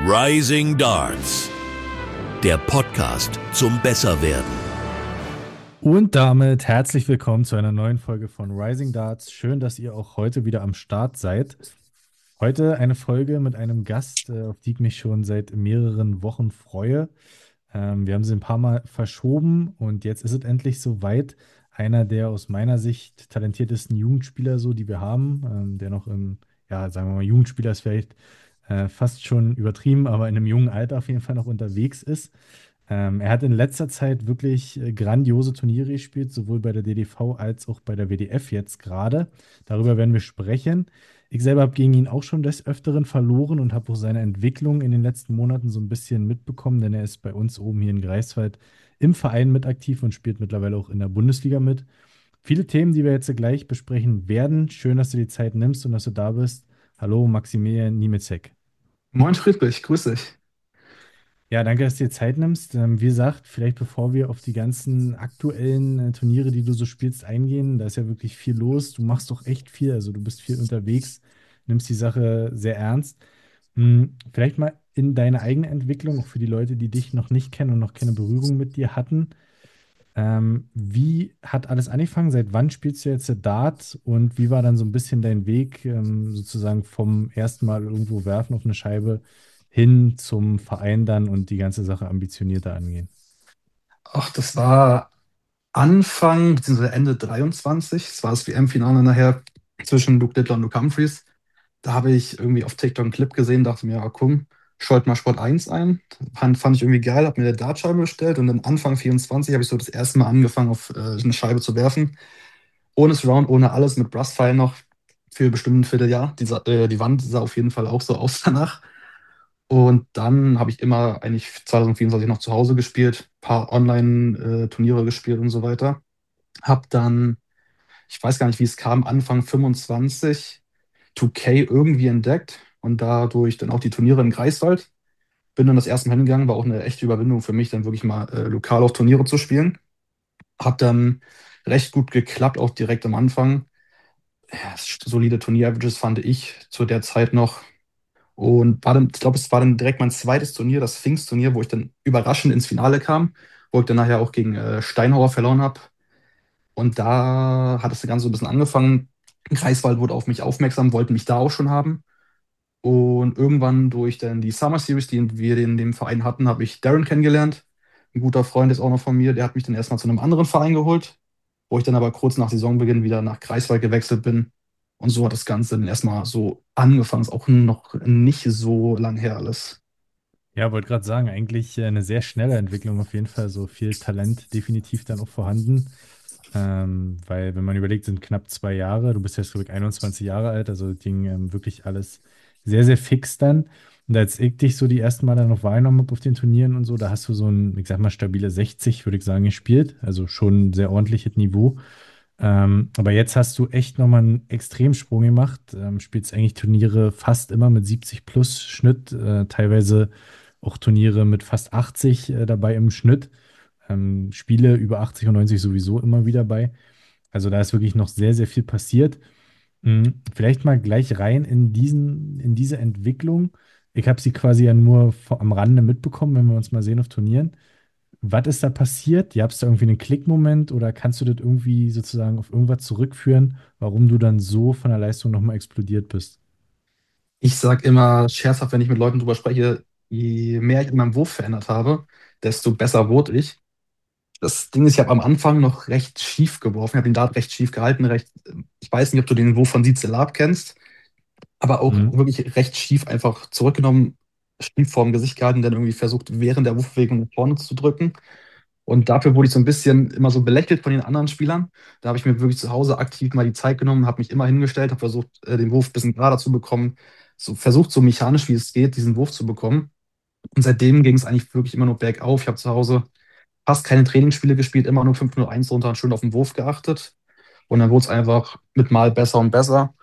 Rising Darts, der Podcast zum Besserwerden. Und damit herzlich willkommen zu einer neuen Folge von Rising Darts. Schön, dass ihr auch heute wieder am Start seid. Heute eine Folge mit einem Gast, auf die ich mich schon seit mehreren Wochen freue. Wir haben sie ein paar Mal verschoben und jetzt ist es endlich soweit. Einer der aus meiner Sicht talentiertesten Jugendspieler, so die wir haben, der noch im, ja, sagen wir mal, Jugendspieler ist vielleicht fast schon übertrieben, aber in einem jungen Alter auf jeden Fall noch unterwegs ist. Er hat in letzter Zeit wirklich grandiose Turniere gespielt, sowohl bei der DDV als auch bei der WDF jetzt gerade. Darüber werden wir sprechen. Ich selber habe gegen ihn auch schon des Öfteren verloren und habe auch seine Entwicklung in den letzten Monaten so ein bisschen mitbekommen, denn er ist bei uns oben hier in Greifswald im Verein mit aktiv und spielt mittlerweile auch in der Bundesliga mit. Viele Themen, die wir jetzt gleich besprechen werden. Schön, dass du die Zeit nimmst und dass du da bist. Hallo, Maximilian Niemetzek. Moin Friedrich, grüß dich. Ja, danke, dass du dir Zeit nimmst. Wie gesagt, vielleicht bevor wir auf die ganzen aktuellen Turniere, die du so spielst, eingehen, da ist ja wirklich viel los. Du machst doch echt viel, also du bist viel unterwegs, nimmst die Sache sehr ernst. Vielleicht mal in deine eigene Entwicklung, auch für die Leute, die dich noch nicht kennen und noch keine Berührung mit dir hatten. Wie hat alles angefangen? Seit wann spielst du jetzt Dart und wie war dann so ein bisschen dein Weg, sozusagen vom ersten Mal irgendwo werfen auf eine Scheibe hin zum Verein dann und die ganze Sache ambitionierter angehen? Ach, das war Anfang bzw. Ende 23. Das war das WM-Finale nachher zwischen Luke Littler und Luke Humphries. Da habe ich irgendwie auf TikTok einen Clip gesehen, dachte mir, ja komm, schaut mal Sport 1 ein. Fand ich irgendwie geil, habe mir eine Dartscheibe bestellt und dann Anfang 24 habe ich so das erste Mal angefangen, auf eine Scheibe zu werfen. Ohne Surround, ohne alles, mit Brustpfeil noch für bestimmt ein Vierteljahr. Die Wand sah auf jeden Fall auch so aus danach. Und dann habe ich immer eigentlich 2024 noch zu Hause gespielt, paar Online-Turniere gespielt und so weiter. Hab dann, ich weiß gar nicht, wie es kam, Anfang 25 2K irgendwie entdeckt und dadurch dann auch die Turniere in Greifswald. Bin dann das erste Mal hingegangen, war auch eine echte Überwindung für mich, dann wirklich mal lokal auf Turniere zu spielen. Hat dann recht gut geklappt, auch direkt am Anfang. Ja, solide Turnier-Averages fand ich zu der Zeit noch. Und war dann, ich glaube, es war dann direkt mein zweites Turnier, das Pfingstturnier, wo ich dann überraschend ins Finale kam, wo ich dann nachher auch gegen Steinhauer verloren habe. Und da hat das Ganze so ein bisschen angefangen. Greifswald wurde auf mich aufmerksam, wollten mich da auch schon haben. Und irgendwann durch dann die Summer Series, die wir in dem Verein hatten, habe ich Darren kennengelernt. Ein guter Freund ist auch noch von mir, der hat mich dann erstmal zu einem anderen Verein geholt, wo ich dann aber kurz nach Saisonbeginn wieder nach Greifswald gewechselt bin. Und so hat das Ganze dann erstmal so angefangen. Ist auch noch nicht so lang her alles. Ja, wollte gerade sagen, eigentlich eine sehr schnelle Entwicklung auf jeden Fall, so viel Talent definitiv dann auch vorhanden. Weil, wenn man überlegt, sind knapp 2 Jahre, du bist jetzt, glaube ich, 21 Jahre alt, also das ging wirklich alles sehr, sehr fix dann. Und als ich dich so die ersten Mal dann noch wahrgenommen habe auf den Turnieren und so, da hast du so ein, ich sag mal, stabile 60, würde ich sagen, gespielt. Also schon ein sehr ordentliches Niveau. Aber jetzt hast du echt nochmal einen Extremsprung gemacht. Spielst eigentlich Turniere fast immer mit 70 plus Schnitt, teilweise auch Turniere mit fast 80 dabei im Schnitt. Spiele über 80 und 90 sowieso immer wieder bei. Also da ist wirklich noch sehr, sehr viel passiert. Vielleicht mal gleich rein in diese Entwicklung. Ich habe sie quasi ja nur am Rande mitbekommen, wenn wir uns mal sehen auf Turnieren. Was ist da passiert? Gab es da irgendwie einen Klickmoment oder kannst du das irgendwie sozusagen auf irgendwas zurückführen, warum du dann so von der Leistung nochmal explodiert bist? Ich sage immer scherzhaft, wenn ich mit Leuten drüber spreche, je mehr ich in meinem Wurf verändert habe, desto besser wurde ich. Das Ding ist, ich habe am Anfang noch recht schief geworfen. Ich habe den Dart recht schief gehalten. Ich weiß nicht, ob du den Wurf von Sietze Lab kennst, aber auch Mhm. wirklich recht schief einfach zurückgenommen, schief vorm Gesicht gehalten, dann irgendwie versucht, während der Wurfbewegung nach vorne zu drücken. Und dafür wurde ich so ein bisschen immer so belächelt von den anderen Spielern. Da habe ich mir wirklich zu Hause aktiv mal die Zeit genommen, habe mich immer hingestellt, habe versucht, den Wurf ein bisschen gerader zu bekommen, so versucht, so mechanisch wie es geht, diesen Wurf zu bekommen. Und seitdem ging es eigentlich wirklich immer nur bergauf. Ich habe zu Hause fast keine Trainingsspiele gespielt, immer nur 5:1 runter und schön auf den Wurf geachtet. Und dann wurde es einfach mit Mal besser und besser.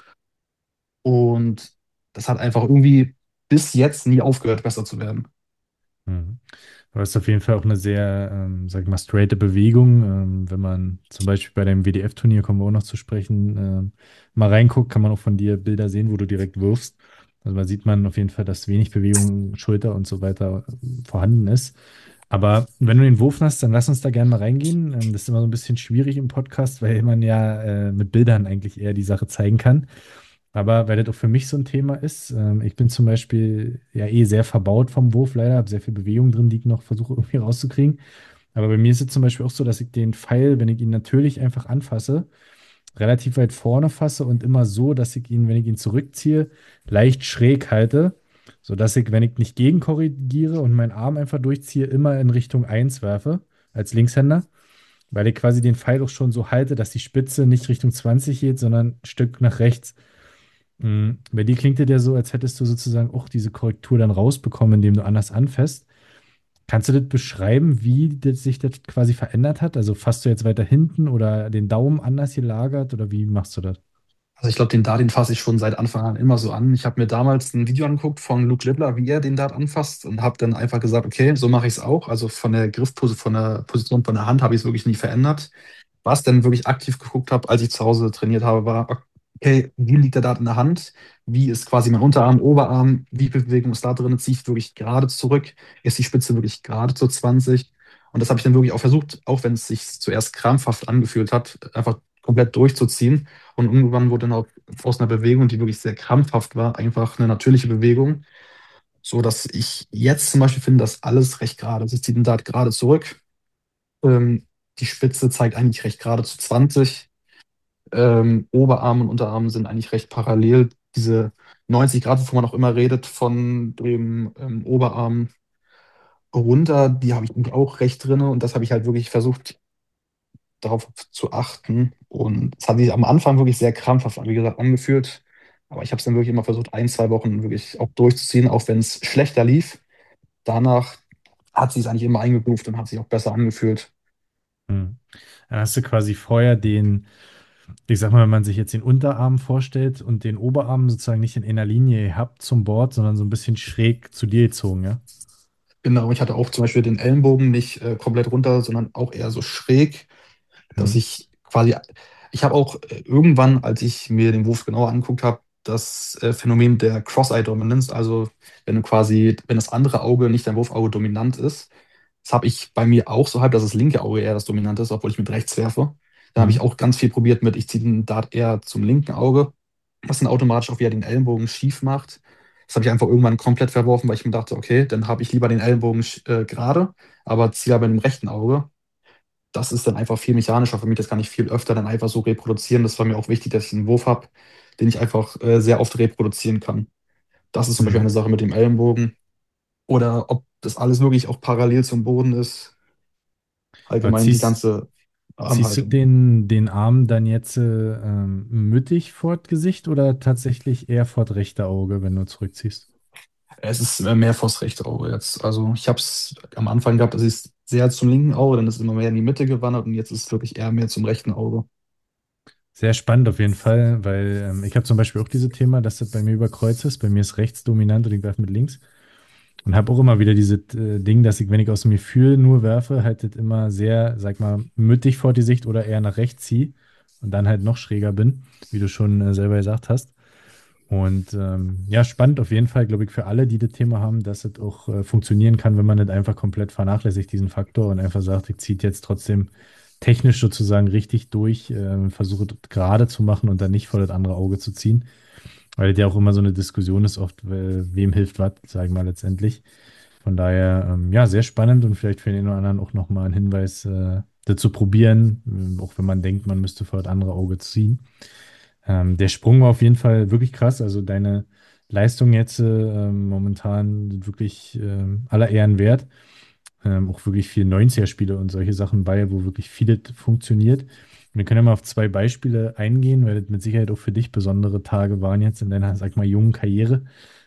Und das hat einfach irgendwie bis jetzt nie aufgehört, besser zu werden. Mhm. Du hast auf jeden Fall auch eine sehr, sag ich mal, straighte Bewegung. Wenn man zum Beispiel bei deinem WDF-Turnier, kommen wir auch noch zu sprechen, mal reinguckt, kann man auch von dir Bilder sehen, wo du direkt wirfst. Also man sieht man auf jeden Fall, dass wenig Bewegung, Schulter und so weiter vorhanden ist. Aber wenn du den Wurf hast, dann lass uns da gerne mal reingehen. Das ist immer so ein bisschen schwierig im Podcast, weil man ja mit Bildern eigentlich eher die Sache zeigen kann. Aber weil das auch für mich so ein Thema ist, ich bin zum Beispiel ja eh sehr verbaut vom Wurf leider, habe sehr viel Bewegung drin, die ich noch versuche irgendwie rauszukriegen. Aber bei mir ist es zum Beispiel auch so, dass ich den Pfeil, wenn ich ihn natürlich einfach anfasse, relativ weit vorne fasse und immer so, dass ich ihn, wenn ich ihn zurückziehe, leicht schräg halte, sodass ich, wenn ich nicht gegenkorrigiere und meinen Arm einfach durchziehe, immer in Richtung eins werfe, als Linkshänder, weil ich quasi den Pfeil auch schon so halte, dass die Spitze nicht Richtung 20 geht, sondern ein Stück nach rechts. Bei dir klingt es ja so, als hättest du sozusagen auch diese Korrektur dann rausbekommen, indem du anders anfasst. Kannst du das beschreiben, wie sich das quasi verändert hat? Also fasst du jetzt weiter hinten oder den Daumen anders gelagert oder wie machst du das? Also ich glaube, den Dart, den fasse ich schon seit Anfang an immer so an. Ich habe mir damals ein Video angeguckt von Luke Littler, wie er den Dart anfasst und habe dann einfach gesagt, okay, so mache ich es auch. Also von der Griffposition, von der Position von der Hand habe ich es wirklich nie verändert. Was dann wirklich aktiv geguckt habe, als ich zu Hause trainiert habe, war, okay, wie liegt der Dart in der Hand? Wie ist quasi mein Unterarm, Oberarm? Wie viel Bewegung ist da drin? Ziehe ich wirklich gerade zurück? Ist die Spitze wirklich gerade zur 20? Und das habe ich dann wirklich auch versucht, auch wenn es sich zuerst krampfhaft angefühlt hat, einfach komplett durchzuziehen. Und irgendwann wurde dann auch aus einer Bewegung, die wirklich sehr krampfhaft war, einfach eine natürliche Bewegung, so dass ich jetzt zum Beispiel finde, dass alles recht gerade ist. Ich ziehe den Dart gerade zurück. Ähm, Die Spitze zeigt eigentlich recht gerade zu 20. Oberarm und Unterarm sind eigentlich recht parallel. Diese 90 Grad, wovon man auch immer redet, von dem Oberarm runter, die habe ich auch recht drin. Und das habe ich halt wirklich versucht, darauf zu achten. Und es hat sich am Anfang wirklich sehr krampfhaft, wie gesagt, angefühlt. Aber ich habe es dann wirklich immer versucht, ein, zwei Wochen wirklich auch durchzuziehen, auch wenn es schlechter lief. Danach hat sich es eigentlich immer eingegroovt und hat sich auch besser angefühlt. Hm. Dann hast du quasi vorher den, ich sag mal, wenn man sich jetzt den Unterarm vorstellt und den Oberarm sozusagen nicht in einer Linie gehabt zum Board, sondern so ein bisschen schräg zu dir gezogen, ja? Genau, ich hatte auch zum Beispiel den Ellenbogen nicht komplett runter, sondern auch eher so schräg, dass Hm. ich quasi, ich habe auch irgendwann, als ich mir den Wurf genauer angeguckt habe, das Phänomen der Cross-Eye-Dominance, also wenn du quasi, wenn das andere Auge nicht dein Wurfauge dominant ist, das habe ich bei mir auch so halb, dass das linke Auge eher das Dominante ist, obwohl ich mit rechts werfe. Da habe Hm. ich auch ganz viel probiert mit, ich ziehe den Dart eher zum linken Auge, was dann automatisch auch wieder den Ellenbogen schief macht. Das habe ich einfach irgendwann komplett verworfen, weil ich mir dachte, okay, dann habe ich lieber den Ellenbogen gerade, aber ziehe aber mit dem rechten Auge. Das ist dann einfach viel mechanischer für mich. Das kann ich viel öfter dann einfach so reproduzieren. Das war mir auch wichtig, dass ich einen Wurf habe, den ich einfach sehr oft reproduzieren kann. Das ist zum Beispiel Hm. eine Sache mit dem Ellenbogen. Oder ob das alles wirklich auch parallel zum Boden ist. Aber Allgemein die ganze ziehst du Armhaltung. den Arm dann jetzt mittig vor das Gesicht oder tatsächlich eher vor das rechte Auge, wenn du zurückziehst? Es ist mehr vors rechte Auge jetzt. Also ich habe es am Anfang gehabt, dass ich es sehr zum linken Auge, dann ist es immer mehr in die Mitte gewandert und jetzt ist es wirklich eher mehr zum rechten Auge. Sehr spannend auf jeden Fall, weil ich habe zum Beispiel auch dieses Thema, dass das bei mir über Kreuz ist. Bei mir ist rechts dominant und ich werfe mit links. Und habe auch immer wieder dieses Ding, dass ich, wenn ich aus dem Gefühl nur werfe, halt das immer sehr, sag mal, mittig vor die Sicht oder eher nach rechts ziehe und dann halt noch schräger bin, wie du schon selber gesagt hast. Und ja, spannend auf jeden Fall, glaube ich, für alle, die das Thema haben, dass es auch funktionieren kann, wenn man nicht einfach komplett vernachlässigt, diesen Faktor und einfach sagt, ich ziehe jetzt trotzdem technisch sozusagen richtig durch, versuche das gerade zu machen und dann nicht vor das andere Auge zu ziehen. Weil das ja auch immer so eine Diskussion ist, oft, wem hilft was, sagen wir mal letztendlich. Von daher, ja, sehr spannend und vielleicht für den einen oder anderen auch nochmal ein Hinweis, das zu probieren, auch wenn man denkt, man müsste vor das andere Auge ziehen. Der Sprung war auf jeden Fall wirklich krass. Also deine Leistung jetzt momentan sind wirklich aller Ehren wert. Auch wirklich viel 90er-Spiele und solche Sachen bei, wo wirklich vieles funktioniert. Wir können ja mal auf zwei Beispiele eingehen, weil das mit Sicherheit auch für dich besondere Tage waren jetzt in deiner, sag mal, jungen Karriere.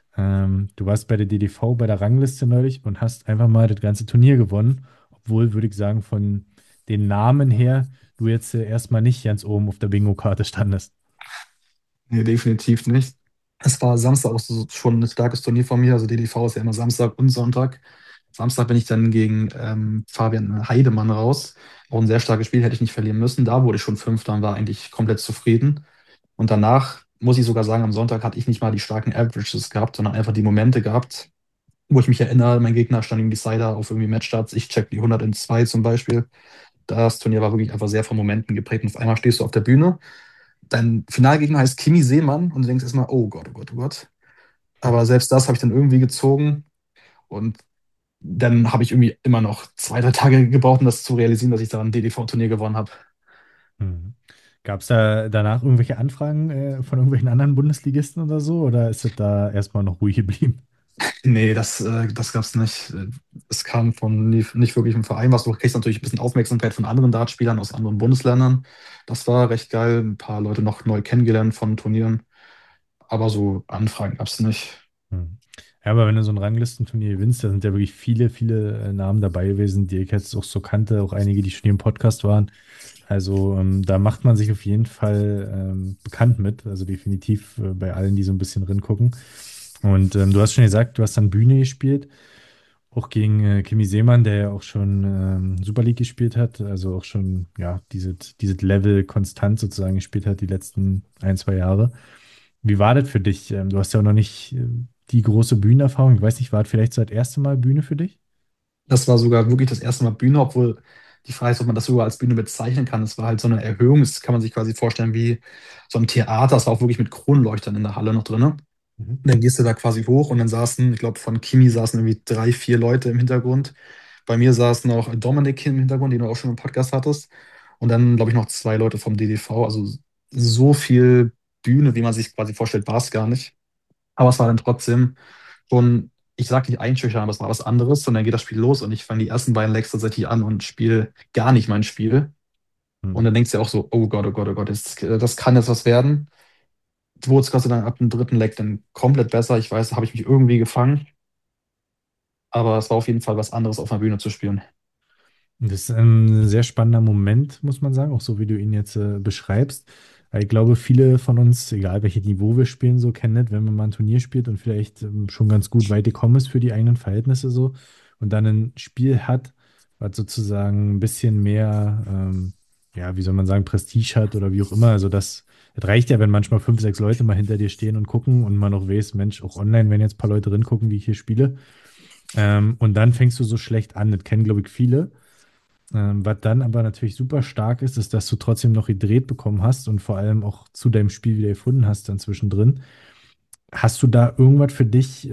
Du warst bei der DDV bei der Rangliste neulich und hast einfach mal das ganze Turnier gewonnen, obwohl, würde ich sagen, von den Namen her du jetzt erstmal nicht ganz oben auf der Bingo-Karte standest. Nee, definitiv nicht. Es war Samstag auch so, schon ein starkes Turnier von mir. Also DDV ist ja immer Samstag und Sonntag. Samstag bin ich dann gegen Fabian Heidemann raus. Auch ein sehr starkes Spiel, hätte ich nicht verlieren müssen. Da wurde ich schon Fünfter und war eigentlich komplett zufrieden. Und danach muss ich sogar sagen, am Sonntag hatte ich nicht mal die starken Averages gehabt, sondern einfach die Momente gehabt, wo ich mich erinnere, mein Gegner stand im Decider auf irgendwie Matchstarts, ich check die 100 in 2 zum Beispiel. Das Turnier war wirklich einfach sehr von Momenten geprägt und auf einmal stehst du auf der Bühne. Dein Finalgegner heißt Kimi Seemann und du denkst erstmal, oh Gott, oh Gott, oh Gott. Aber selbst das habe ich dann irgendwie gezogen und dann habe ich irgendwie immer noch 2, 3 Tage gebraucht, um das zu realisieren, dass ich da ein DDV-Turnier gewonnen habe. Mhm. Gab es da danach irgendwelche Anfragen von irgendwelchen anderen Bundesligisten oder so? Oder ist es da erstmal noch ruhig geblieben? Nee, das gab es nicht. Es kam von nicht wirklich im Verein was. Du kriegst natürlich ein bisschen Aufmerksamkeit von anderen Dartspielern aus anderen Bundesländern. Das war recht geil. Ein paar Leute noch neu kennengelernt von Turnieren. Aber so Anfragen gab es nicht. Hm. Ja, aber wenn du so ein Ranglistenturnier gewinnst, da sind ja wirklich viele, viele Namen dabei gewesen, die ich jetzt auch so kannte, auch einige, die schon hier im Podcast waren. Also da macht man sich auf jeden Fall bekannt mit, also definitiv bei allen, die so ein bisschen gucken. Und du hast schon gesagt, du hast dann Bühne gespielt, auch gegen Kimi Seemann, der ja auch schon Super League gespielt hat, also auch schon, ja, dieses Level konstant sozusagen gespielt hat, die letzten 1, 2 Jahre. Wie war das für dich? Du hast ja auch noch nicht die große Bühnenerfahrung. Ich weiß nicht, war das vielleicht so das erste Mal Bühne für dich? Das war sogar wirklich das erste Mal Bühne, obwohl die Frage ist, ob man das sogar als Bühne bezeichnen kann. Es war halt so eine Erhöhung. Das kann man sich quasi vorstellen wie so ein Theater. Es war auch wirklich mit Kronleuchtern in der Halle noch drin. Und Mhm. dann gehst du da quasi hoch und dann saßen, ich glaube, von Kimi saßen irgendwie 3, 4 Leute im Hintergrund. Bei mir saß noch Dominik im Hintergrund, den du auch schon im Podcast hattest. Und dann, glaube ich, noch 2 Leute vom DDV. Also so viel Bühne, wie man sich quasi vorstellt, war es gar nicht. Aber es war dann trotzdem schon, ich sag nicht einschüchtern, aber es war was anderes. Und dann geht das Spiel los und ich fange die ersten beiden Legs tatsächlich an und spiele gar nicht mein Spiel. Und Mhm. dann denkst du ja auch so, oh Gott, oh Gott, oh Gott, das kann jetzt was werden. Wurde es Gott sei Dank ab dem dritten Leg dann komplett besser. Ich weiß, da habe ich mich irgendwie gefangen. Aber es war auf jeden Fall was anderes, auf einer Bühne zu spielen. Das ist ein sehr spannender Moment, muss man sagen, auch so wie du ihn jetzt beschreibst. Weil ich glaube, viele von uns, egal welches Niveau wir spielen, so kennen das, wenn man mal ein Turnier spielt und vielleicht schon ganz gut weit gekommen ist für die eigenen Verhältnisse so und dann ein Spiel hat, was sozusagen ein bisschen mehr, ja, wie soll man sagen, Prestige hat oder wie auch immer. Also das reicht ja, wenn manchmal 5, 6 Leute mal hinter dir stehen und gucken und man auch weiß, Mensch, auch online, wenn jetzt ein paar Leute drin gucken, wie ich hier spiele. Und dann fängst du so schlecht an. Das kennen, glaube ich, viele. Was dann aber natürlich super stark ist, ist, dass du trotzdem noch gedreht bekommen hast und vor allem auch zu deinem Spiel wieder gefunden hast dann zwischendrin. Hast du da irgendwas für dich,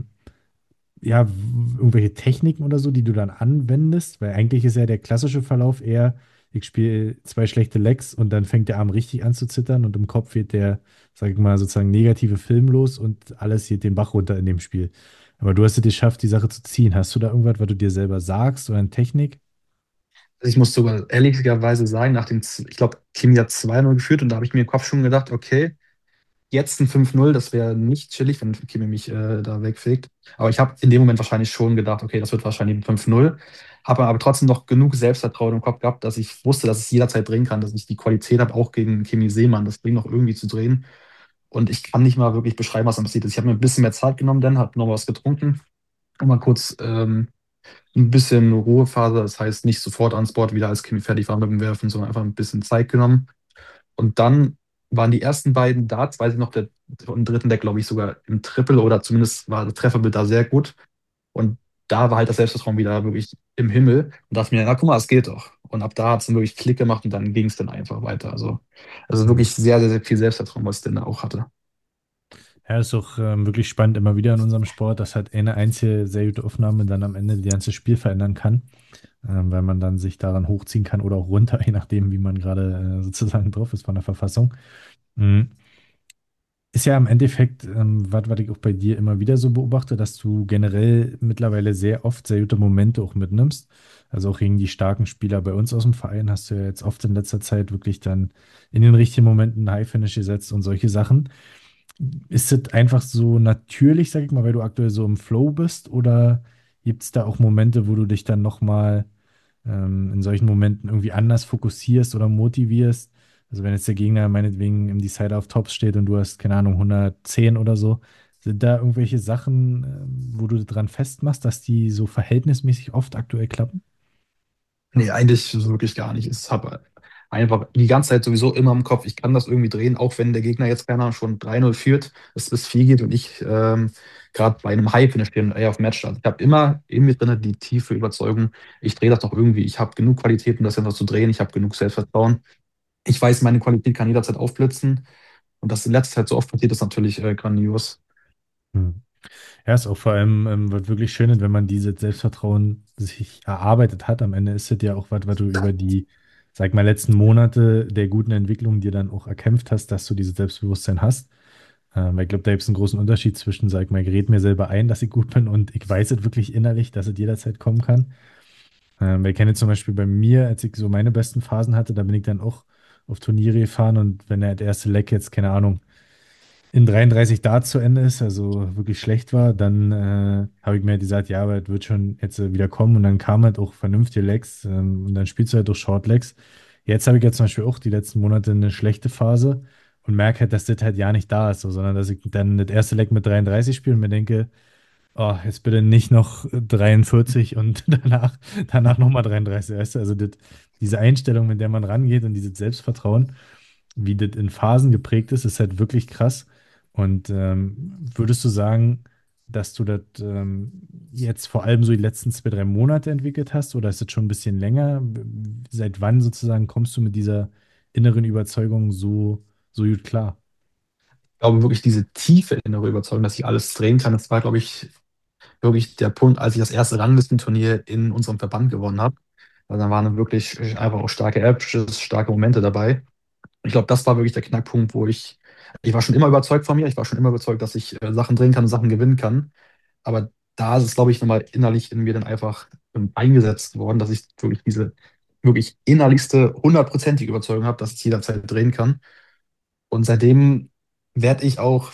ja, irgendwelche Techniken oder so, die du dann anwendest? Weil eigentlich ist ja der klassische Verlauf eher, ich spiele 2 schlechte Legs und dann fängt der Arm richtig an zu zittern und im Kopf wird der, sag ich mal, sozusagen negative Film los und alles geht den Bach runter in dem Spiel. Aber du hast es geschafft, die Sache zu ziehen. Hast du da irgendwas, was du dir selber sagst oder eine Technik? Also ich muss sogar ehrlicherweise sagen, ich glaube, Kimi hat 2-0 geführt und da habe ich mir im Kopf schon gedacht, okay, jetzt ein 5-0, das wäre nicht chillig, wenn Kimi mich da wegfegt. Aber ich habe in dem Moment wahrscheinlich schon gedacht, okay, das wird wahrscheinlich ein 5-0. Habe aber trotzdem noch genug Selbstvertrauen im Kopf gehabt, dass ich wusste, dass es jederzeit drehen kann, dass ich die Qualität habe, auch gegen Kimi Seemann, das Ding noch irgendwie zu drehen. Und ich kann nicht mal wirklich beschreiben, was dann passiert ist. Ich habe mir ein bisschen mehr Zeit genommen, dann habe noch was getrunken und mal kurz ein bisschen Ruhephase. Das heißt, nicht sofort ans Board wieder, als Kimi fertig war mit dem Werfen, sondern einfach ein bisschen Zeit genommen. Und dann waren die ersten beiden Darts, weiß ich noch, der im dritten Deck, glaube ich, sogar im Triple oder zumindest war das Trefferbild da sehr gut. Und da war halt das Selbstvertrauen wieder wirklich im Himmel und dachte mir, na guck mal, es geht doch. Und ab da hat es dann wirklich Klick gemacht und dann ging es dann einfach weiter. Also Hm. wirklich sehr, sehr, sehr viel Selbstvertrauen, was ich denn da auch hatte. Ja, ist auch wirklich spannend immer wieder in unserem Sport, dass halt eine einzige sehr gute Aufnahme dann am Ende das ganze Spiel verändern kann, weil man dann sich daran hochziehen kann oder auch runter, je nachdem, wie man gerade sozusagen drauf ist von der Verfassung. Mhm. Ist ja im Endeffekt, was ich auch bei dir immer wieder so beobachte, dass du generell mittlerweile sehr oft sehr gute Momente auch mitnimmst. Also auch gegen die starken Spieler bei uns aus dem Verein hast du ja jetzt oft in letzter Zeit wirklich dann in den richtigen Momenten einen High-Finish gesetzt und solche Sachen. Ist es einfach so natürlich, sag ich mal, weil du aktuell so im Flow bist, oder gibt es da auch Momente, wo du dich dann nochmal in solchen Momenten irgendwie anders fokussierst oder motivierst? Also wenn jetzt der Gegner meinetwegen im Decider auf Tops steht und du hast, keine Ahnung, 110 oder so, sind da irgendwelche Sachen, wo du dran festmachst, dass die so verhältnismäßig oft aktuell klappen? Nee, eigentlich so wirklich gar nicht. einfach die ganze Zeit sowieso immer im Kopf, ich kann das irgendwie drehen, auch wenn der Gegner jetzt, keine Ahnung, schon 3-0 führt, es bis 4 geht und ich gerade bei einem High-Finish bin, eher auf Matchstart. Ich habe immer in mir drin die tiefe Überzeugung, ich drehe das doch irgendwie. Ich habe genug Qualität, um das einfach zu drehen. Ich habe genug Selbstvertrauen. Ich weiß, meine Qualität kann jederzeit aufblitzen. Und das in letzter Zeit so oft passiert, ist natürlich grandios. Hm. Ja, ist auch vor allem was wirklich schön ist, wenn man dieses Selbstvertrauen sich erarbeitet hat. Am Ende ist es ja auch was, was du über die, sag mal, letzten Monate der guten Entwicklung dir dann auch erkämpft hast, dass du dieses Selbstbewusstsein hast. Weil ich glaube, da gibt es einen großen Unterschied zwischen, sag mal, ich rede mir selber ein, dass ich gut bin und ich weiß es wirklich innerlich, dass es jederzeit kommen kann. Weil ich kenne zum Beispiel bei mir, als ich so meine besten Phasen hatte, da bin ich dann auch auf Turniere gefahren und wenn der erste Leck jetzt, keine Ahnung, in 33 Darts zu Ende ist, also wirklich schlecht war, dann habe ich mir halt gesagt, ja, aber es wird schon jetzt wieder kommen und dann kamen halt auch vernünftige Legs und dann spielst du halt auch Short Legs. Jetzt habe ich jetzt zum Beispiel auch die letzten Monate eine schlechte Phase und merke halt, dass das halt ja nicht da ist, so, sondern dass ich dann das erste Leg mit 33 spiele und mir denke, oh, jetzt bitte nicht noch 43 und danach nochmal 33, weißt du? Also diese Einstellung, mit der man rangeht und dieses Selbstvertrauen, wie das in Phasen geprägt ist, ist halt wirklich krass. Und würdest du sagen, dass du das jetzt vor allem so die letzten 2, 3 Monate entwickelt hast oder ist das schon ein bisschen länger? Seit wann sozusagen kommst du mit dieser inneren Überzeugung so gut klar? Ich glaube wirklich, diese tiefe innere Überzeugung, dass ich alles drehen kann, das war, glaube ich, wirklich der Punkt, als ich das erste Ranglistenturnier in unserem Verband gewonnen habe. Also dann waren wirklich einfach auch starke Averages, starke Momente dabei. Ich glaube, das war wirklich der Knackpunkt, ich war schon immer überzeugt von mir, ich war schon immer überzeugt, dass ich Sachen drehen kann und Sachen gewinnen kann. Aber da ist es, glaube ich, nochmal innerlich in mir dann einfach eingesetzt worden, dass ich wirklich diese wirklich innerlichste, hundertprozentige Überzeugung habe, dass ich jederzeit drehen kann. Und seitdem werde ich auch,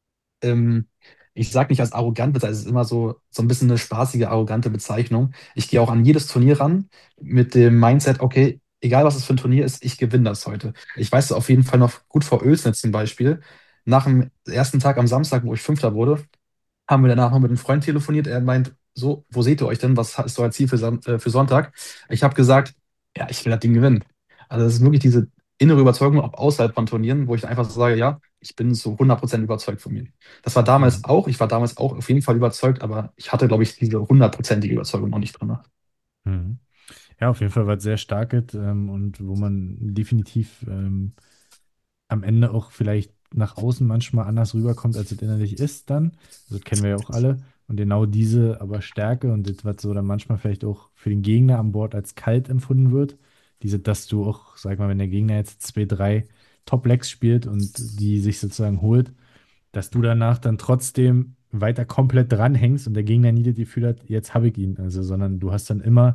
ähm, ich sage nicht als arrogant bezeichnet, es ist immer so ein bisschen eine spaßige, arrogante Bezeichnung. Ich gehe auch an jedes Turnier ran mit dem Mindset, okay, egal was es für ein Turnier ist, ich gewinne das heute. Ich weiß auf jeden Fall noch gut vor Oelsnitz zum Beispiel. Nach dem ersten Tag am Samstag, wo ich Fünfter wurde, haben wir danach noch mit einem Freund telefoniert. Er meint, so, wo seht ihr euch denn? Was ist euer Ziel für Sonntag? Ich habe gesagt, ja, ich will das Ding gewinnen. Also das ist wirklich diese innere Überzeugung, auch außerhalb von Turnieren, wo ich einfach so sage, ja, ich bin so 100% überzeugt von mir. Das war damals Mhm. auch, ich war damals auch auf jeden Fall überzeugt, aber ich hatte, glaube ich, diese hundertprozentige Überzeugung noch nicht drin. Mhm. Ja, auf jeden Fall was sehr Starkes und wo man definitiv am Ende auch vielleicht nach außen manchmal anders rüberkommt, als es innerlich ist dann. Also das kennen wir ja auch alle. Und genau diese aber Stärke und das, was so dann manchmal vielleicht auch für den Gegner an Bord als kalt empfunden wird, dass du auch, sag mal, wenn der Gegner jetzt 2, 3 Top-Legs spielt und die sich sozusagen holt, dass du danach dann trotzdem weiter komplett dranhängst und der Gegner nie das Gefühl hat, jetzt habe ich ihn. Also, sondern du hast dann immer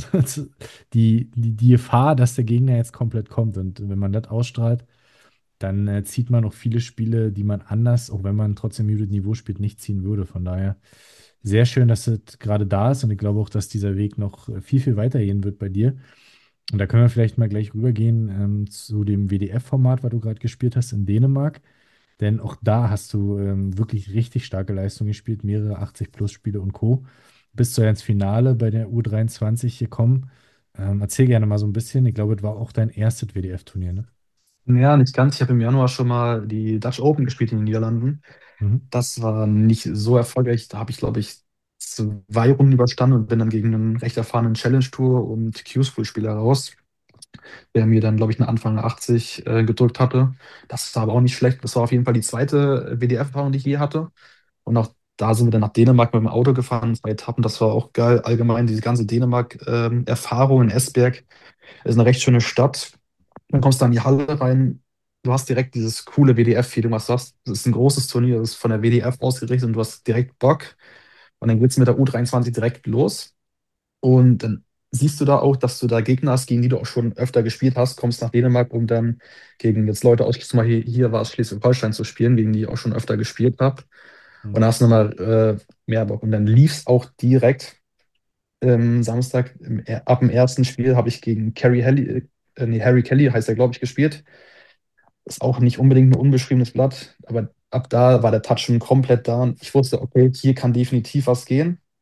die Gefahr, dass der Gegner jetzt komplett kommt. Und wenn man das ausstrahlt, dann zieht man auch viele Spiele, die man anders, auch wenn man trotzdem muted Niveau spielt, nicht ziehen würde. Von daher sehr schön, dass das gerade da ist und ich glaube auch, dass dieser Weg noch viel, viel weitergehen wird bei dir. Und da können wir vielleicht mal gleich rübergehen zu dem WDF-Format, was du gerade gespielt hast in Dänemark. Denn auch da hast du wirklich richtig starke Leistungen gespielt, mehrere 80-Plus-Spiele und Co. Bist du ja ins Finale bei der U23 gekommen. Erzähl gerne mal so ein bisschen. Ich glaube, es war auch dein erstes WDF-Turnier, ne? Ja, nicht ganz. Ich habe im Januar schon mal die Dutch Open gespielt in den Niederlanden. Mhm. Das war nicht so erfolgreich. Da habe ich, glaube ich, 2 Runden überstanden und bin dann gegen einen recht erfahrenen Challenge-Tour- und Q-School-Spieler raus, der mir dann, glaube ich, eine Anfang 80 gedrückt hatte. Das war aber auch nicht schlecht. Das war auf jeden Fall die zweite WDF-Erfahrung, die ich je hatte. Und auch da sind wir dann nach Dänemark mit dem Auto gefahren, 2 Etappen. Das war auch geil. Allgemein diese ganze Dänemark-Erfahrung in Esbjerg ist eine recht schöne Stadt. Dann kommst du in die Halle rein. Du hast direkt dieses coole WDF-Feeling, was du hast. Das ist ein großes Turnier, das ist von der WDF ausgerichtet und du hast direkt Bock. Und dann geht's mit der U23 direkt los. Und dann siehst du da auch, dass du da Gegner hast, gegen die du auch schon öfter gespielt hast, kommst nach Dänemark, um dann gegen jetzt Leute aus, zum Beispiel hier war es Schleswig-Holstein zu spielen, gegen die ich auch schon öfter gespielt habe. Und Mhm. da hast du nochmal mehr Bock. Und dann lief's auch direkt Samstag, ab dem ersten Spiel habe ich gegen Harry Kelly, heißt er, glaube ich, gespielt. Ist auch nicht unbedingt ein unbeschriebenes Blatt, aber ab da war der Touch schon komplett da und ich wusste, okay, hier kann definitiv was gehen.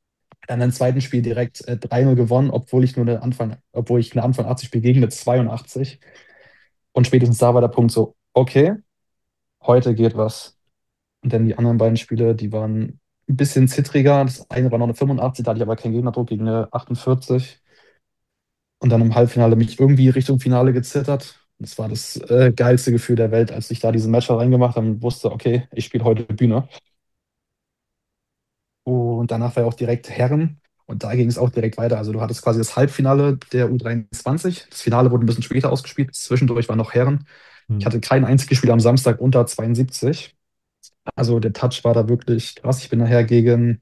Dann im zweiten Spiel direkt 3-0 gewonnen, obwohl ich eine Anfang 80 Spiel gegen mit 82. Und spätestens da war der Punkt so, okay, heute geht was. Und dann die anderen beiden Spiele, die waren ein bisschen zittriger. Das eine war noch eine 85, da hatte ich aber keinen Gegnerdruck gegen eine 48. Und dann im Halbfinale mich irgendwie Richtung Finale gezittert. Das war das geilste Gefühl der Welt, als ich da diesen Match reingemacht habe und wusste, okay, ich spiele heute Bühne. Und danach war ja auch direkt Herren. Und da ging es auch direkt weiter. Also du hattest quasi das Halbfinale der U23. Das Finale wurde ein bisschen später ausgespielt. Zwischendurch war noch Herren. Ich Hm. hatte kein einziges Spiel am Samstag unter 72. Also der Touch war da wirklich krass. Ich bin nachher gegen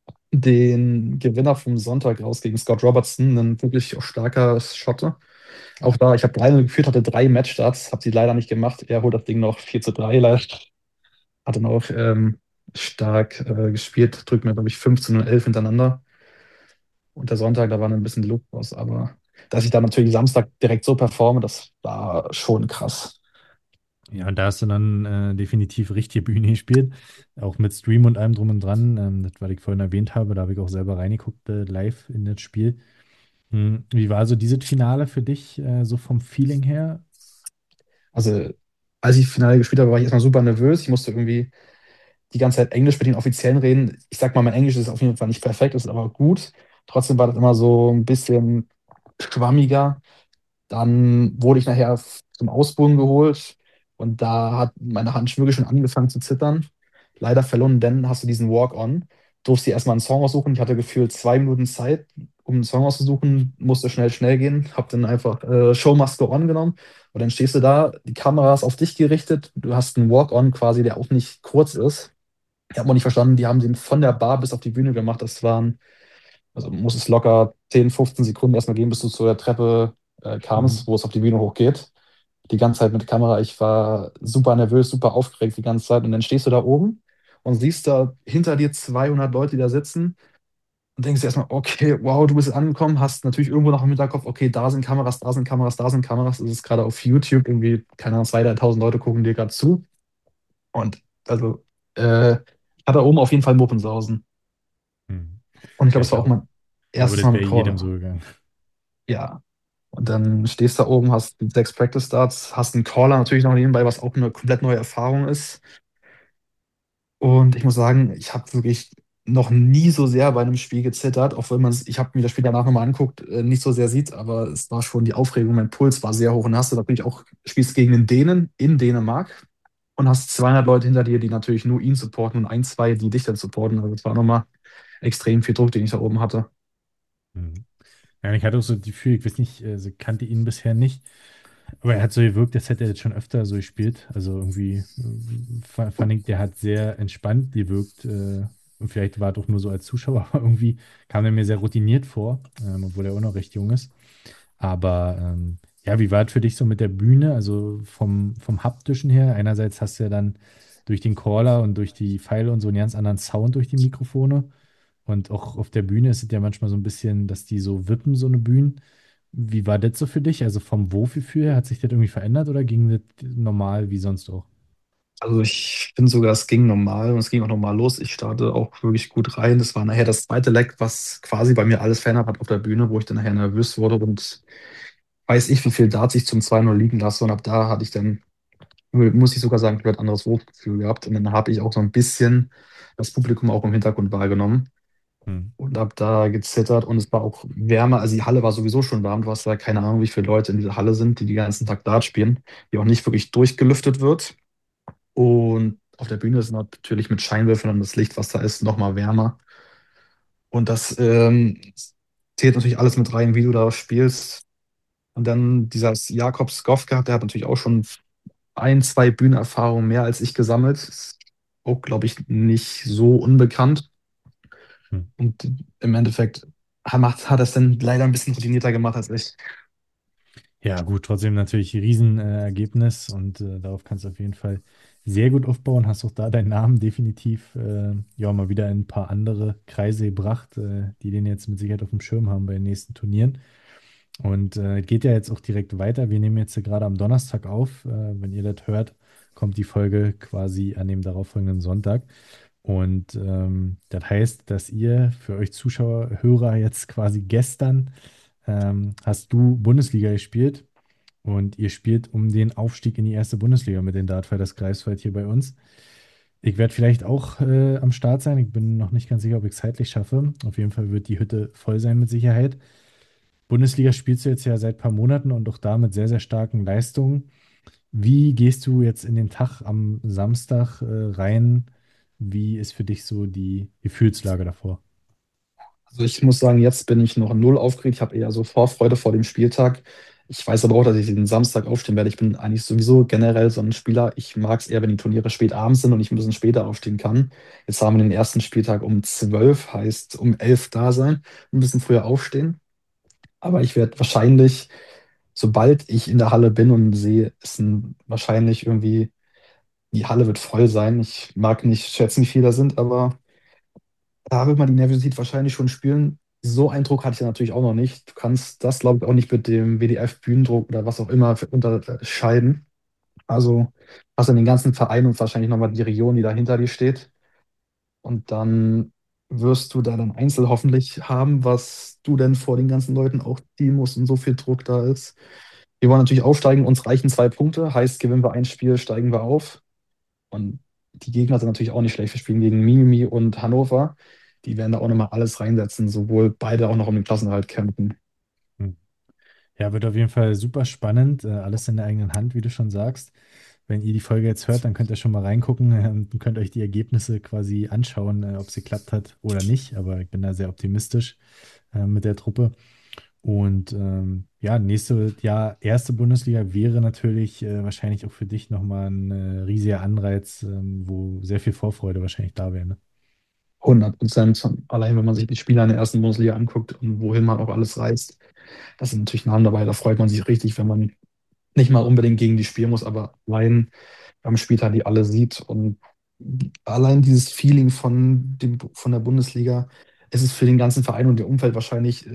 den Gewinner vom Sonntag raus, gegen Scott Robertson, ein wirklich auch starker Schotte. Auch da, ich habe 3-0 geführt, hatte 3 Matchstarts, habe sie leider nicht gemacht. Er holt das Ding noch 4-3 leider. Hat dann auch stark gespielt, drückt mir, glaube ich, 15 und 11 hintereinander. Und der Sonntag, da war ein bisschen die Luft raus. Aber dass ich da natürlich Samstag direkt so performe, das war schon krass. Ja, und da hast du dann definitiv richtige Bühne gespielt, auch mit Stream und allem drum und dran. Das, was ich vorhin erwähnt habe, da habe ich auch selber reingeguckt, live in das Spiel. Wie war so dieses Finale für dich, so vom Feeling her? Also, als ich Finale gespielt habe, war ich erstmal super nervös. Ich musste irgendwie die ganze Zeit Englisch mit den Offiziellen reden. Ich sag mal, mein Englisch ist auf jeden Fall nicht perfekt, ist aber gut. Trotzdem war das immer so ein bisschen schwammiger. Dann wurde ich nachher zum Ausbohren geholt und da hat meine Hand wirklich schon angefangen zu zittern. Leider verloren, denn hast du diesen Walk-On. Durfst dir erstmal einen Song aussuchen. Ich hatte gefühlt 2 Minuten Zeit, um einen Song auszusuchen. Musste schnell, schnell gehen. Hab dann einfach Show Must Go On genommen. Und dann stehst du da, die Kamera ist auf dich gerichtet. Du hast einen Walk-On quasi, der auch nicht kurz ist. Ich habe auch nicht verstanden, die haben den von der Bar bis auf die Bühne gemacht. Das waren, also muss es locker 10, 15 Sekunden erstmal gehen, bis du zu der Treppe kamst, Mhm. wo es auf die Bühne hochgeht. Die ganze Zeit mit der Kamera. Ich war super nervös, super aufgeregt die ganze Zeit. Und dann stehst du da oben und siehst da hinter dir 200 Leute, die da sitzen. Und denkst dir erstmal, okay, wow, du bist angekommen, hast natürlich irgendwo noch im Hinterkopf, okay, da sind Kameras, da sind Kameras, da sind Kameras. Es ist gerade auf YouTube irgendwie, keine Ahnung, 2.000, 3.000 Leute gucken dir gerade zu. Und also, ich hatte oben auf jeden Fall Muffensausen. Mhm. Und ich glaube, Ja, es war auch mein ich glaube, erstes Mal das mit wäre jedem Crawler. so gegangen. Ja. Und dann stehst du da oben, hast die 6 Practice Starts, hast einen Caller natürlich noch nebenbei, was auch eine komplett neue Erfahrung ist. Und ich muss sagen, ich habe wirklich noch nie so sehr bei einem Spiel gezittert, auch wenn man es, ich habe mir das Spiel danach nochmal anguckt, nicht so sehr sieht, aber es war schon die Aufregung, mein Puls war sehr hoch. Und dann hast du natürlich auch, spielst gegen den Dänen in Dänemark und hast 200 Leute hinter dir, die natürlich nur ihn supporten und ein, zwei, die dich dann supporten. Also es war nochmal extrem viel Druck, den ich da oben hatte. Mhm. Ja, und ich hatte auch so das Gefühl, ich weiß nicht, also kannte ihn bisher nicht, aber er hat so gewirkt, als hätte er jetzt schon öfter so gespielt. Also irgendwie fand ich, der hat sehr entspannt gewirkt. Und vielleicht war es auch nur so als Zuschauer, aber irgendwie kam er mir sehr routiniert vor, obwohl er auch noch recht jung ist. Aber ja, wie war es für dich so mit der Bühne? Also vom Haptischen her? Einerseits hast du ja dann durch den Caller und durch die Pfeile und so einen ganz anderen Sound durch die Mikrofone. Und auch auf der Bühne ist es ja manchmal so ein bisschen, dass die so wippen, so eine Bühne. Wie war das so für dich? Also vom Wohlgefühl her, hat sich das irgendwie verändert oder ging das normal wie sonst auch? Also ich finde sogar, es ging normal und es ging auch normal los. Ich starte auch wirklich gut rein. Das war nachher das zweite Leck, was quasi bei mir alles verändert hat auf der Bühne, wo ich dann nachher nervös wurde und weiß ich, wie viel Darts ich zum 2-0 liegen lasse. Und ab da hatte ich dann, muss ich sogar sagen, ein anderes Hochgefühl gehabt. Und dann habe ich auch so ein bisschen das Publikum auch im Hintergrund wahrgenommen Hm. und ab da gezittert. Und es war auch wärmer. Also die Halle war sowieso schon warm. Du hast da keine Ahnung, wie viele Leute in dieser Halle sind, die den ganzen Tag Dart spielen, die auch nicht wirklich durchgelüftet wird. Und auf der Bühne ist natürlich mit Scheinwerfern und das Licht, was da ist, nochmal wärmer. Und das zählt natürlich alles mit rein, wie du da spielst. Und dann dieser Jakob Skofka, der hat natürlich auch schon ein, zwei Bühnenerfahrungen mehr als ich gesammelt. Ist auch, glaube ich, nicht so unbekannt. Hm. Und im Endeffekt hat er es dann leider ein bisschen routinierter gemacht als ich. Ja, gut, trotzdem natürlich ein Riesenergebnis und darauf kannst du auf jeden Fall sehr gut aufbauen. Hast auch da deinen Namen definitiv ja mal wieder in ein paar andere Kreise gebracht, die den jetzt mit Sicherheit auf dem Schirm haben bei den nächsten Turnieren. Und geht ja jetzt auch direkt weiter. Wir nehmen jetzt gerade am Donnerstag auf. Wenn ihr das hört, kommt die Folge quasi an dem darauffolgenden Sonntag. Und das heißt, dass ihr für euch Zuschauer, Hörer jetzt quasi gestern hast du Bundesliga gespielt und ihr spielt um den Aufstieg in die erste Bundesliga mit den Dartfighters Greifswald hier bei uns. Ich werde vielleicht auch am Start sein. Ich bin noch nicht ganz sicher, ob ich es zeitlich schaffe. Auf jeden Fall wird die Hütte voll sein mit Sicherheit. Bundesliga spielst du jetzt ja seit ein paar Monaten und auch da mit sehr, sehr starken Leistungen. Wie gehst du jetzt in den Tag am Samstag rein? Wie ist für dich so die Gefühlslage davor? Also ich muss sagen, jetzt bin ich noch null aufgeregt. Ich habe eher so Vorfreude vor dem Spieltag. Ich weiß aber auch, dass ich den Samstag aufstehen werde. Ich bin eigentlich sowieso generell so ein Spieler. Ich mag es eher, wenn die Turniere spät abends sind und ich ein bisschen später aufstehen kann. Jetzt haben wir den ersten Spieltag um 12, heißt um 11 da sein, ein bisschen früher aufstehen. Aber ich werde wahrscheinlich, sobald ich in der Halle bin und sehe, wahrscheinlich irgendwie, die Halle wird voll sein. Ich mag nicht schätzen, wie viele da sind, aber da wird man die Nervosität wahrscheinlich schon spüren. So einen Druck hatte ich ja natürlich auch noch nicht. Du kannst das, glaube ich, auch nicht mit dem WDF-Bühnendruck oder was auch immer unterscheiden. Also hast du den ganzen Verein und wahrscheinlich nochmal die Region, die dahinter dir steht. Und dann wirst du da dann Einzel hoffentlich haben, was du denn vor den ganzen Leuten auch ziehen musst und so viel Druck da ist. Wir wollen natürlich aufsteigen, uns reichen 2 Punkte, heißt, gewinnen wir ein Spiel, steigen wir auf. Und die Gegner sind natürlich auch nicht schlecht. Wir spielen gegen Mimimi und Hannover. Die werden da auch nochmal alles reinsetzen, sowohl beide auch noch um den Klassenerhalt kämpfen. Hm. Ja, wird auf jeden Fall super spannend. Alles in der eigenen Hand, wie du schon sagst. Wenn ihr die Folge jetzt hört, dann könnt ihr schon mal reingucken und könnt euch die Ergebnisse quasi anschauen, ob sie geklappt hat oder nicht. Aber ich bin da sehr optimistisch mit der Truppe. Und ja, nächstes Jahr erste Bundesliga wäre natürlich wahrscheinlich auch für dich nochmal ein riesiger Anreiz, wo sehr viel Vorfreude wahrscheinlich da wäre. Ne? 100%. Allein wenn man sich die Spieler in der ersten Bundesliga anguckt und wohin man auch alles reist. Das sind natürlich Namen dabei. Da freut man sich richtig, wenn man nicht mal unbedingt gegen die spielen muss, aber allein am Spieltag die alle sieht. Und allein dieses Feeling von der Bundesliga, es ist für den ganzen Verein und ihr Umfeld wahrscheinlich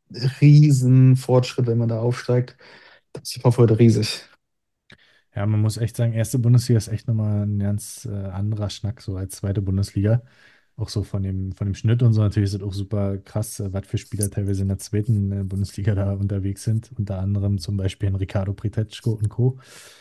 riesen Fortschritt, wenn man da aufsteigt. Das ist die Vorfreude riesig. Ja, man muss echt sagen, erste Bundesliga ist echt nochmal ein ganz anderer Schnack, so als zweite Bundesliga. Auch so von dem Schnitt und so. Natürlich ist es auch super krass, was für Spieler teilweise in der zweiten Bundesliga da unterwegs sind. Unter anderem zum Beispiel ein Ricardo Preteczko und Co.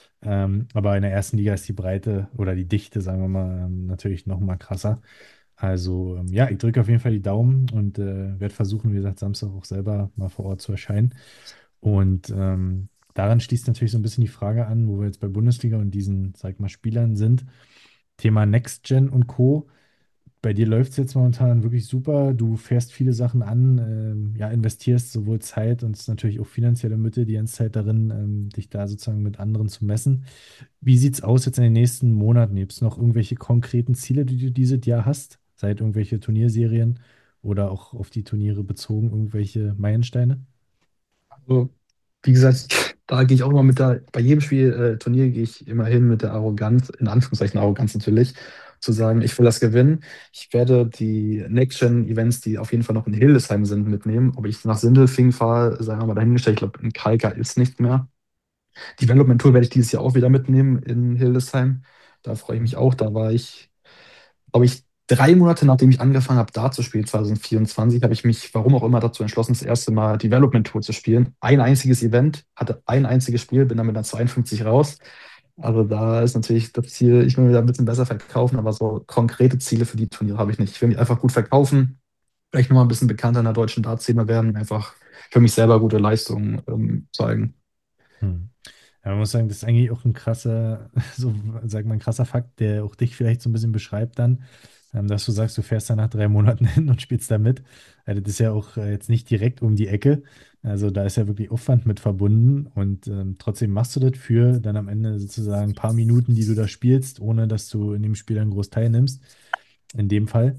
Aber in der ersten Liga ist die Breite oder die Dichte, sagen wir mal, natürlich nochmal krasser. Also ja, ich drücke auf jeden Fall die Daumen und werde versuchen, wie gesagt, Samstag auch selber mal vor Ort zu erscheinen. Und daran schließt natürlich so ein bisschen die Frage an, wo wir jetzt bei Bundesliga und diesen, sag ich mal, Spielern sind. Thema Next Gen und Co. Bei dir läuft es jetzt momentan wirklich super. Du fährst viele Sachen an, ja, investierst sowohl Zeit und es ist natürlich auch finanzielle Mittel die ganze Zeit darin, dich da sozusagen mit anderen zu messen. Wie sieht es aus jetzt in den nächsten Monaten? Gibt es noch irgendwelche konkreten Ziele, die du dieses Jahr hast? Seit irgendwelche Turnierserien oder auch auf die Turniere bezogen, irgendwelche Meilensteine? Also, wie gesagt, da gehe ich auch immer bei jedem Spiel, Turnier gehe ich immer hin mit der Arroganz, in Anführungszeichen Arroganz natürlich, zu sagen, ich will das gewinnen. Ich werde die Next-Gen-Events, die auf jeden Fall noch in Hildesheim sind, mitnehmen. Ob ich nach Sindelfingen fahre, sagen wir mal dahingestellt. Ich glaube, in Kalka ist nicht mehr. Development Tour werde ich dieses Jahr auch wieder mitnehmen in Hildesheim. Da freue ich mich auch. Da war ich, glaube ich, 3 Monate nachdem ich angefangen habe, da zu spielen, 2024, habe ich mich, warum auch immer, dazu entschlossen, das erste Mal Development Tour zu spielen. Ein einziges Event, hatte ein einziges Spiel, bin dann mit einer 52 raus. Also da ist natürlich das Ziel, ich will mich da ein bisschen besser verkaufen, aber so konkrete Ziele für die Turniere habe ich nicht. Ich will mich einfach gut verkaufen, vielleicht nochmal ein bisschen bekannter in der deutschen Dartszene werden, einfach für mich selber gute Leistungen zeigen. Hm. Ja, man muss sagen, das ist eigentlich auch ein krasser, so sag mal, ein krasser Fakt, der auch dich vielleicht so ein bisschen beschreibt dann, dass du sagst, du fährst da nach 3 Monaten hin und spielst da mit. Das ist ja auch jetzt nicht direkt um die Ecke. Also da ist ja wirklich Aufwand mit verbunden und trotzdem machst du das für dann am Ende sozusagen ein paar Minuten, die du da spielst, ohne dass du in dem Spiel dann groß teilnimmst. In dem Fall.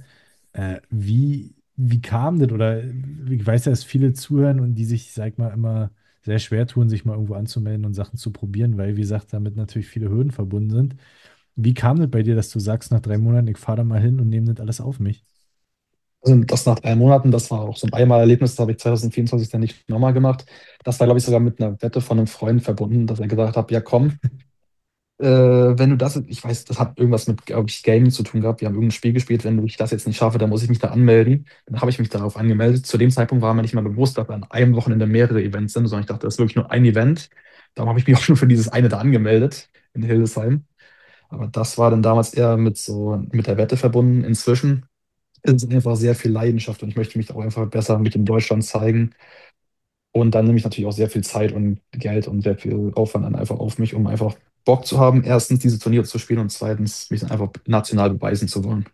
Wie kam das? Oder ich weiß ja, dass viele zuhören und die sich, sag mal, immer sehr schwer tun, sich mal irgendwo anzumelden und Sachen zu probieren, weil, wie gesagt, damit natürlich viele Hürden verbunden sind. Wie kam das bei dir, dass du sagst, nach 3 Monaten, ich fahre da mal hin und nehme das alles auf mich? Also das nach 3 Monaten, das war auch so ein Einmalerlebnis, das habe ich 2024 dann nicht nochmal gemacht. Das war, glaube ich, sogar mit einer Wette von einem Freund verbunden, dass er gesagt hat, ja komm, wenn du das, ich weiß, das hat irgendwas mit, glaube ich, Gaming zu tun gehabt. Wir haben irgendein Spiel gespielt. Wenn ich das jetzt nicht schaffe, dann muss ich mich da anmelden. Dann habe ich mich darauf angemeldet. Zu dem Zeitpunkt war mir nicht mal bewusst, dass an einem Wochenende mehrere Events sind, sondern ich dachte, das ist wirklich nur ein Event. Darum habe ich mich auch nur für dieses eine da angemeldet in Hildesheim. Aber das war dann damals eher mit der Wette verbunden. Inzwischen ist es einfach sehr viel Leidenschaft und ich möchte mich auch einfach besser mit in Deutschland zeigen. Und dann nehme ich natürlich auch sehr viel Zeit und Geld und sehr viel Aufwand dann einfach auf mich, um einfach Bock zu haben, erstens diese Turniere zu spielen und zweitens mich dann einfach national beweisen zu wollen.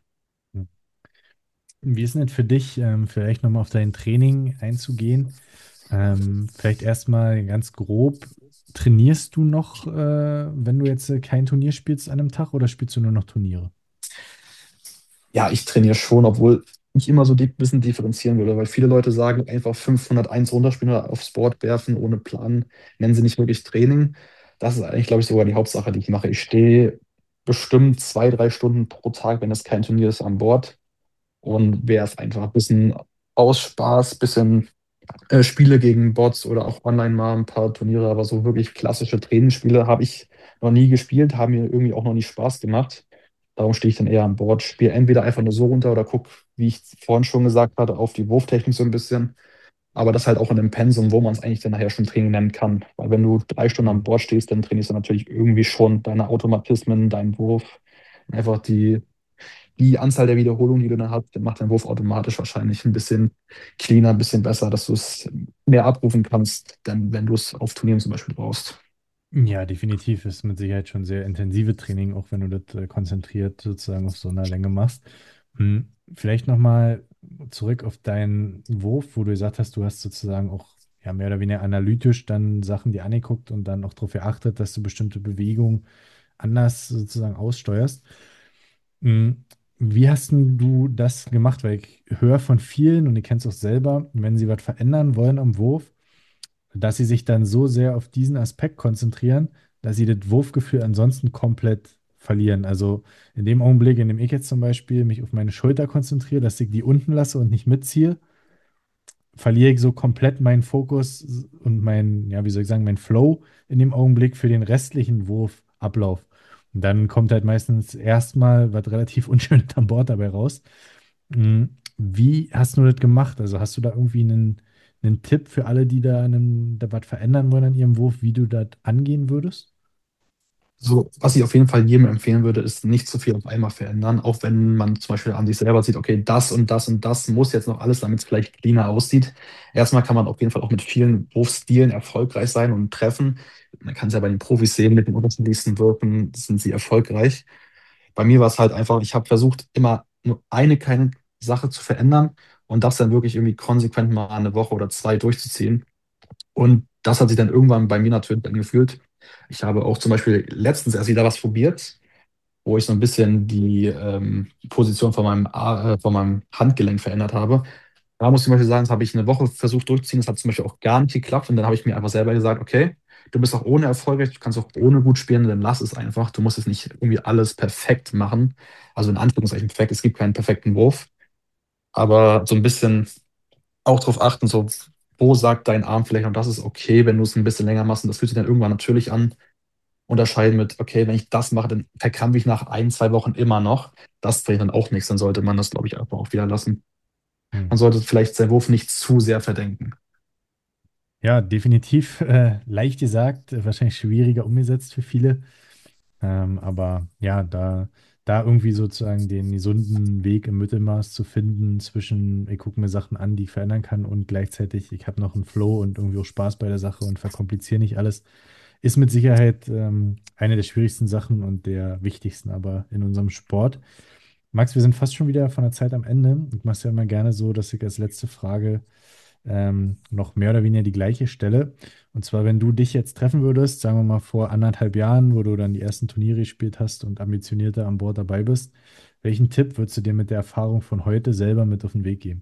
Wie ist denn das für dich, vielleicht nochmal auf dein Training einzugehen? Vielleicht erstmal ganz grob, trainierst du noch, wenn du jetzt kein Turnier spielst an einem Tag oder spielst du nur noch Turniere? Ja, ich trainiere schon, obwohl ich immer so ein bisschen differenzieren würde, weil viele Leute sagen, einfach 501 runterspielen oder aufs Board werfen ohne Plan, nennen sie nicht wirklich Training. Das ist eigentlich, glaube ich, sogar die Hauptsache, die ich mache. Ich stehe bestimmt 2, 3 Stunden pro Tag, wenn es kein Turnier ist, an Bord und werfe einfach ein bisschen aus Spaß, bisschen Spiele gegen Bots oder auch online mal ein paar Turniere, aber so wirklich klassische Trainingsspiele habe ich noch nie gespielt, haben mir irgendwie auch noch nie Spaß gemacht. Darum stehe ich dann eher an Bord, spiele entweder einfach nur so runter oder gucke, wie ich vorhin schon gesagt hatte, auf die Wurftechnik so ein bisschen. Aber das halt auch in einem Pensum, wo man es eigentlich dann nachher schon Training nennen kann. Weil wenn du 3 Stunden an Mhm. Bord stehst, dann trainierst du natürlich irgendwie schon deine Automatismen, deinen Wurf, einfach die Anzahl der Wiederholungen, die du dann hast, macht dein Wurf automatisch wahrscheinlich ein bisschen cleaner, ein bisschen besser, dass du es mehr abrufen kannst, denn wenn du es auf Turnieren zum Beispiel brauchst. Ja, definitiv ist mit Sicherheit schon sehr intensive Training, auch wenn du das konzentriert sozusagen auf so einer Länge machst. Vielleicht nochmal zurück auf deinen Wurf, wo du gesagt hast, du hast sozusagen auch ja, mehr oder weniger analytisch dann Sachen dir angeguckt und dann auch darauf geachtet, dass du bestimmte Bewegungen anders sozusagen aussteuerst. Hm, Wie hast denn du das gemacht? Weil ich höre von vielen und ihr kennt es auch selber, wenn sie was verändern wollen am Wurf, dass sie sich dann so sehr auf diesen Aspekt konzentrieren, dass sie das Wurfgefühl ansonsten komplett verlieren. Also in dem Augenblick, in dem ich jetzt zum Beispiel mich auf meine Schulter konzentriere, dass ich die unten lasse und nicht mitziehe, verliere ich so komplett meinen Fokus und mein, ja, wie soll ich sagen, mein Flow in dem Augenblick für den restlichen Wurfablauf. Und dann kommt halt meistens erstmal was relativ Unschönes an Bord dabei raus. Wie hast du das gemacht? Also hast du da irgendwie einen Tipp für alle, die da was verändern wollen an ihrem Wurf, wie du das angehen würdest? So, was ich auf jeden Fall jedem empfehlen würde, ist nicht zu viel auf einmal verändern, auch wenn man zum Beispiel an sich selber sieht, okay, das und das und das muss jetzt noch alles, damit es vielleicht cleaner aussieht. Erstmal kann man auf jeden Fall auch mit vielen Wurfstilen erfolgreich sein und treffen. Man kann es ja bei den Profis sehen, mit den unterschiedlichsten Würfen sind sie erfolgreich. Bei mir war es halt einfach, ich habe versucht, immer nur eine kleine Sache zu verändern und das dann wirklich irgendwie konsequent mal eine Woche oder zwei durchzuziehen. Und das hat sich dann irgendwann bei mir natürlich angefühlt. Ich habe auch zum Beispiel letztens erst wieder was probiert, wo ich so ein bisschen die Position von meinem Handgelenk verändert habe. Da muss ich zum Beispiel sagen, das habe ich eine Woche versucht durchzuziehen. Das hat zum Beispiel auch gar nicht geklappt. Und dann habe ich mir einfach selber gesagt, okay, du bist auch ohne erfolgreich, du kannst auch ohne gut spielen, dann lass es einfach. Du musst es nicht irgendwie alles perfekt machen. Also in Anführungszeichen perfekt, es gibt keinen perfekten Wurf. Aber so ein bisschen auch darauf achten, so wo sagt dein Arm vielleicht, und das ist okay, wenn du es ein bisschen länger machst. Und das fühlt sich dann irgendwann natürlich an. Unterscheiden mit, okay, wenn ich das mache, dann verkrampfe ich nach 1, 2 Wochen immer noch. Das bringt dann auch nichts. Dann sollte man das, glaube ich, einfach auch wieder lassen. Hm. Man sollte vielleicht seinen Wurf nicht zu sehr verdenken. Ja, definitiv leicht gesagt, wahrscheinlich schwieriger umgesetzt für viele. Aber ja, da irgendwie sozusagen den gesunden Weg im Mittelmaß zu finden zwischen, ich gucke mir Sachen an, die ich verändern kann und gleichzeitig, ich habe noch einen Flow und irgendwie auch Spaß bei der Sache und verkompliziere nicht alles, ist mit Sicherheit eine der schwierigsten Sachen und der wichtigsten aber in unserem Sport. Max, wir sind fast schon wieder von der Zeit am Ende. Ich mache es ja immer gerne so, dass ich als letzte Frage noch mehr oder weniger die gleiche stelle. Und zwar, wenn du dich jetzt treffen würdest, sagen wir mal vor 1,5 Jahren, wo du dann die ersten Turniere gespielt hast und ambitionierter an Bord dabei bist, welchen Tipp würdest du dir mit der Erfahrung von heute selber mit auf den Weg geben?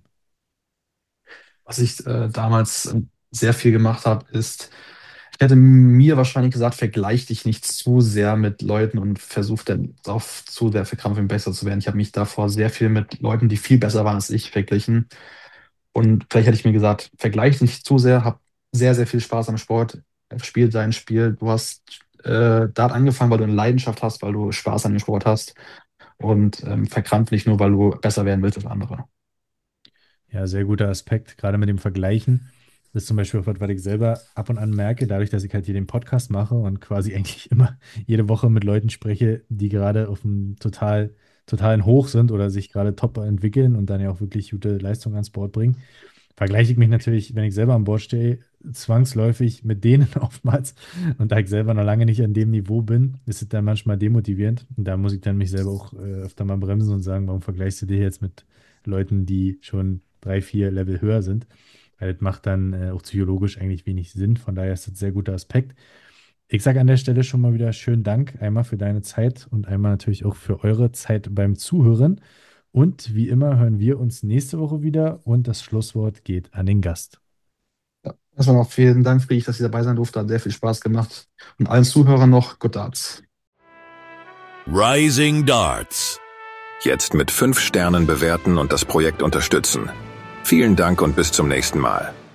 Was ich damals sehr viel gemacht habe, ist, ich hätte mir wahrscheinlich gesagt, vergleich dich nicht zu sehr mit Leuten und versuch dann auf zu sehr verkrampft besser zu werden. Ich habe mich davor sehr viel mit Leuten, die viel besser waren als ich, verglichen. Und vielleicht hätte ich mir gesagt, vergleich dich nicht zu sehr, hab sehr, sehr viel Spaß am Sport, spiel dein Spiel. Du hast Dart angefangen, weil du eine Leidenschaft hast, weil du Spaß an dem Sport hast und verkrampf nicht nur, weil du besser werden willst als andere. Ja, sehr guter Aspekt, gerade mit dem Vergleichen. Das ist zum Beispiel auch was, was ich selber ab und an merke, dadurch, dass ich halt hier den Podcast mache und quasi eigentlich immer jede Woche mit Leuten spreche, die gerade auf einem totalen Hoch sind oder sich gerade top entwickeln und dann ja auch wirklich gute Leistungen ans Board bringen, vergleiche ich mich natürlich, wenn ich selber an Bord stehe, zwangsläufig mit denen oftmals. Und da ich selber noch lange nicht an dem Niveau bin, ist es dann manchmal demotivierend. Und da muss ich dann mich selber auch öfter mal bremsen und sagen, warum vergleichst du dich jetzt mit Leuten, die schon 3, 4 Level höher sind? Weil das macht dann auch psychologisch eigentlich wenig Sinn. Von daher ist das ein sehr guter Aspekt. Ich sage an der Stelle schon mal wieder schönen Dank, einmal für deine Zeit und einmal natürlich auch für eure Zeit beim Zuhören. Und wie immer hören wir uns nächste Woche wieder und das Schlusswort geht an den Gast. Ja, erstmal noch vielen Dank, Friedrich, dass ich dabei sein durfte. Hat sehr viel Spaß gemacht. Und allen Zuhörern noch Good Darts. Rising Darts. Jetzt mit 5 Sternen bewerten und das Projekt unterstützen. Vielen Dank und bis zum nächsten Mal.